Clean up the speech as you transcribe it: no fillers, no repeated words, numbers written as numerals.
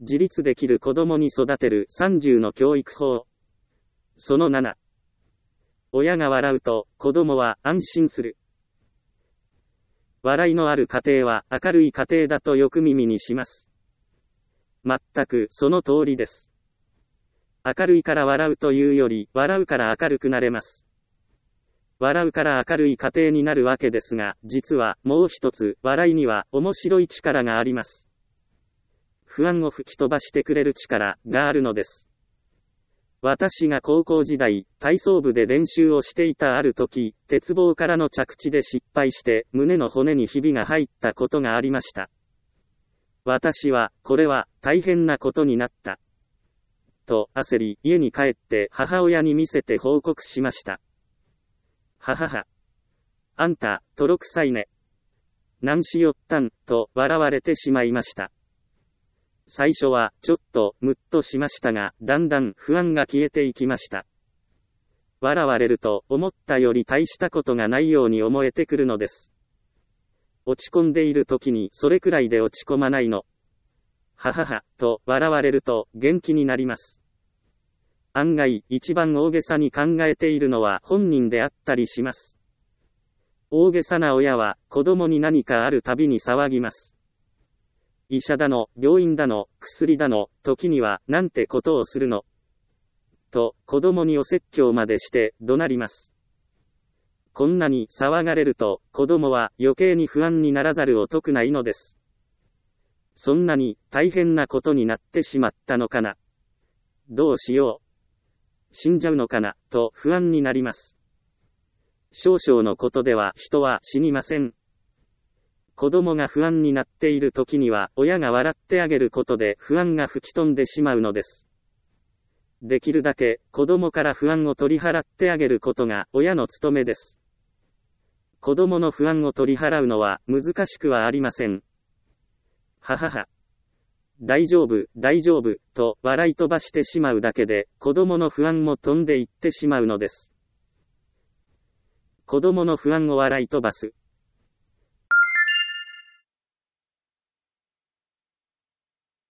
自立できる子供に育てる30の教育法。その7。親が笑うと子供は安心する。笑いのある家庭は明るい家庭だとよく耳にします。全くその通りです。明るいから笑うというより、笑うから明るくなれます。笑うから明るい家庭になるわけですが、実はもう一つ、笑いには面白い力があります。不安を吹き飛ばしてくれる力があるのです。私が高校時代、体操部で練習をしていたある時、鉄棒からの着地で失敗して、胸の骨にひびが入ったことがありました。私は、これは、大変なことになった。と、焦り、家に帰って、母親に見せて報告しました。ははは。あんた、とろくさいね。なんしよったん、と、笑われてしまいました。最初は、ちょっと、ムッとしましたが、だんだん不安が消えていきました。笑われると、思ったより大したことがないように思えてくるのです。落ち込んでいる時に、それくらいで落ち込まないの。ははは、と、笑われると、元気になります。案外、一番大げさに考えているのは本人であったりします。大げさな親は、子供に何かあるたびに騒ぎます。医者だの、病院だの、薬だの、時には、なんてことをするの。と、子供にお説教までして、怒鳴ります。こんなに騒がれると、子供は余計に不安にならざるを得ないのです。そんなに大変なことになってしまったのかな。どうしよう。死んじゃうのかな、と不安になります。少々のことでは人は死にません。子供が不安になっている時には、親が笑ってあげることで不安が吹き飛んでしまうのです。できるだけ子供から不安を取り払ってあげることが親の務めです。子供の不安を取り払うのは難しくはありません。ははは。大丈夫、大丈夫、と笑い飛ばしてしまうだけで、子供の不安も飛んでいってしまうのです。子供の不安を笑い飛ばす。